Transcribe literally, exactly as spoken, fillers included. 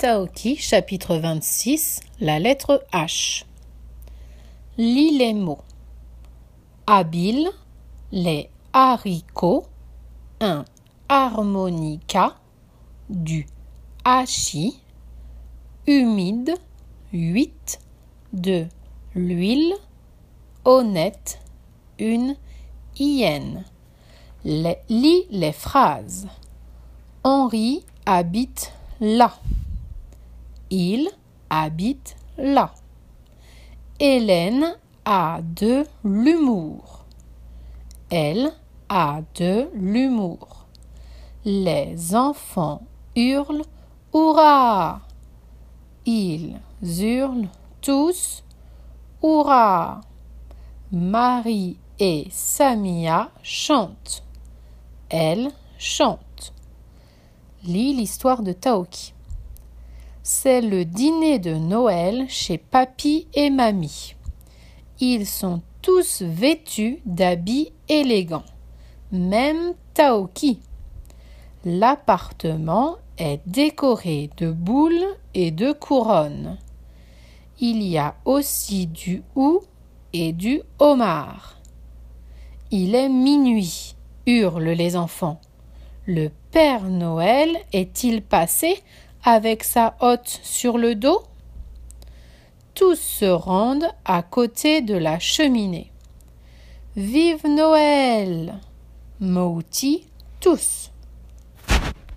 Taoki, chapitre vingt-six, la lettre H. Lis les mots. Habile, les haricots, un harmonica, du hachis, humide, huit, de l'huile, honnête, une hyène. Les, lis les phrases. Henri habite là. Il habite là. Hélène a de l'humour. Elle a de l'humour. Les enfants hurlent « Hurrah !» Ils hurlent tous « Hurrah !» Marie et Samia chantent. Elles chantent. Lis l'histoire de Taoki. C'est le dîner de Noël chez Papy et Mamie. Ils sont tous vêtus d'habits élégants, même Taoki. L'appartement est décoré de boules et de couronnes. Il y a aussi du hou et du homard. Il est minuit, hurlent les enfants. Le Père Noël est-il passé avec sa hotte sur le dos? Tous se rendent à côté de la cheminée. Vive Noël! Mouti tous.